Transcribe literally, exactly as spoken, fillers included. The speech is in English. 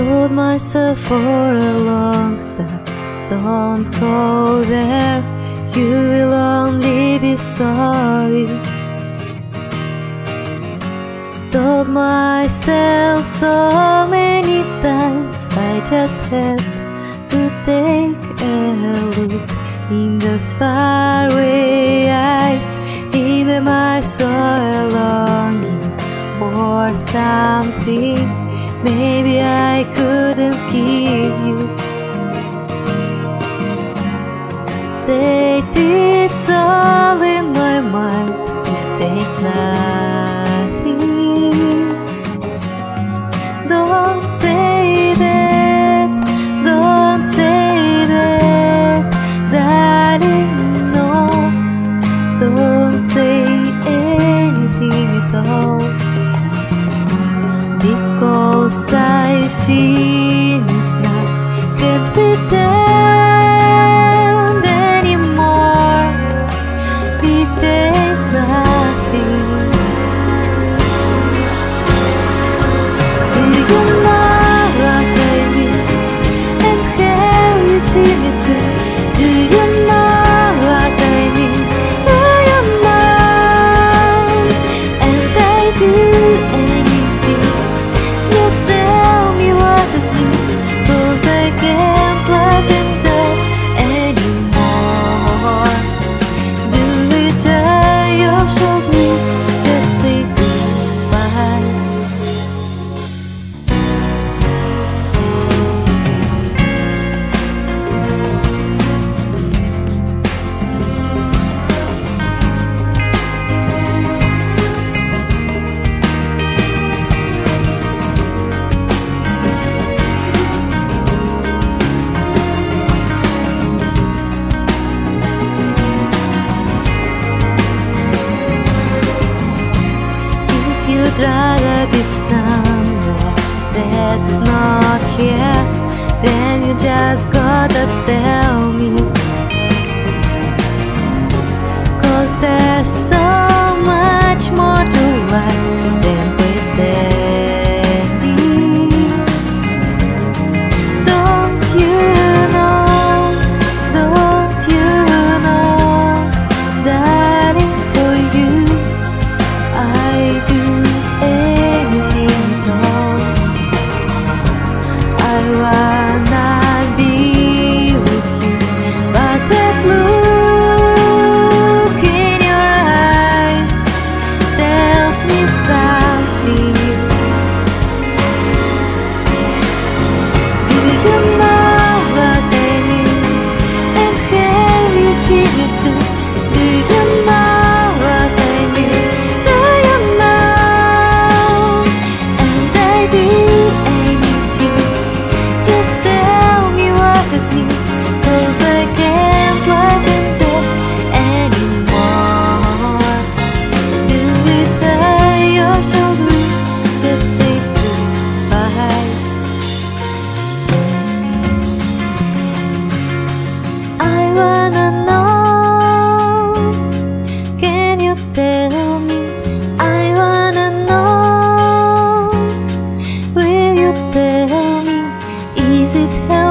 Told myself for a long time, don't go there, you will only be sorry. Told myself so many times, I just had to take a look in those faraway eyes. In them I saw a longing for something maybe I couldn't give you. Said it's all in my mind, it ain't nothing. Don't say that, don't say that, darling, no. Don't say anything at all, because I see it now, can't pretend anymore, it ain't nothing. Do you know what I mean, and have you seen it too? Do you know what I mean, do you know? And I do anything, just tell me what it means, 'cause I can't love and die anymore. Do it tell your shoulder, just say goodbye. You'd rather be somewhere that's not here, then you just gotta tell me, 'cause there's so much more to life than pretending. Don't you know, don't you know, darling, for you I do anything at all. I wanna be with you, but that look in your eyes tells me something. Do you know what I mean, and have you seen it too? Do you know what I mean, do you know? And I do anything, just tell me what it means, 'cause I can't love and die anymore. Do it tell your shoulder, just say goodbye. I wanna know, can you tell me? I wanna know, will you tell me? Is it helpful?